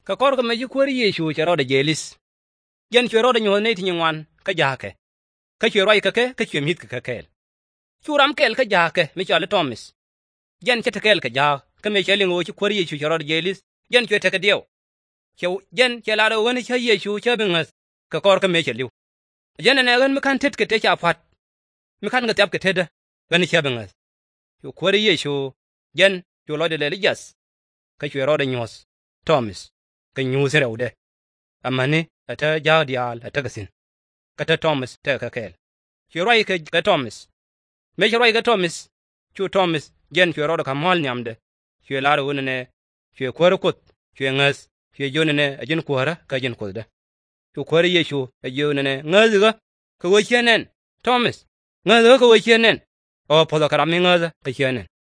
ka kor ka me ji kwori Yesu che rode jelis yen che rode nyo ne tin ngwan ka jake ka che roi ka ke ka che mit ka kel churam kel ka jake mi chale Thomas yen che kel ka ja ka me chele ngo chi kwori Yesu che rode jelis yen che te ka dio che yen che la do woni che Yesu che bingas ka kor ka me che liu yen ne gan mi kan tet ke te cha phat mi kan ga tap ke te da gan che bingas yo kwori Yesu yen yo lo de le jas ka che rode nyos Thomas ka nyu se rewde amane ata ja dial ata gasin kata Thomas te ka kel che roi ka Thomas me che roi ka Thomas chu Thomas yen che rode ka mol nyamde che la ro ne che kwor kut che ngas che jone ne ajin kwara ka jin kulda chu kwori Yesu ajone ne ngas ga ka wo chenen Thomas ngas ga ka wo chenen o podo karam ngas ka chenen